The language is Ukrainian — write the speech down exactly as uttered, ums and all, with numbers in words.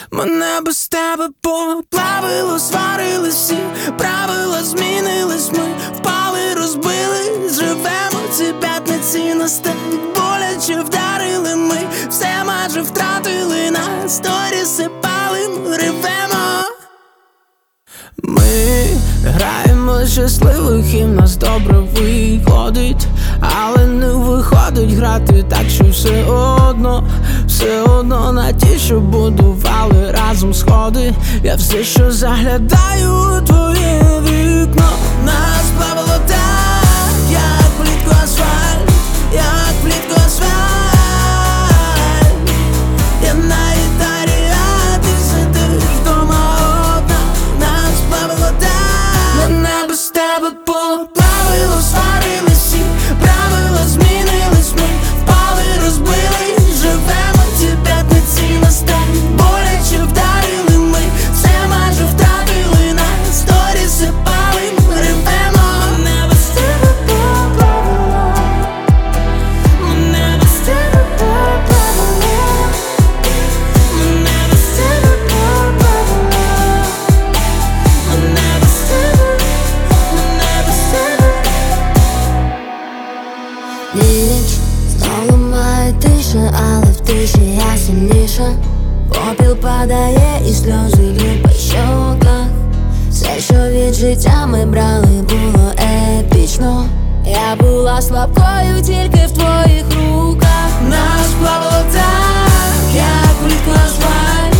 Мене без тебе поплавило, сварились всі, правила змінились, ми впали, розбили, живемо ці п'ятниці настають, боляче вдарили ми, все майже втратили, на сторіси палим, ревемо. Ми граємо щасливих і в нас добре виходить, але не виходить грати так, що все одно, все одно на ті, що будували разом сходи. Я все, що заглядаю у твоє вікно. Нас плавало так, як влітку асфальт, як влітку асфальт. Я на гітарі, а ти сидиш вдома одна. Нас плавало так, мене без тебе поплавило, сварились всі, правила змінились, ми впали, розбили, живемо ці п'ятниці настають, боляче вдарили ми, все майже втратили, на сторіси палим, ревемо. Мене без тебе поплавило, мене без тебе поплавило, мене без тебе поплавило, мене без тебе, мене без тебе. Ніч знову має тиша, але в тиші я сильніша. Попіл падає і сльози лють по щоках. Все, що від життя ми брали, було епічно. Я була слабкою тільки в твоїх руках. Нас плавало так, як влітку асфальт,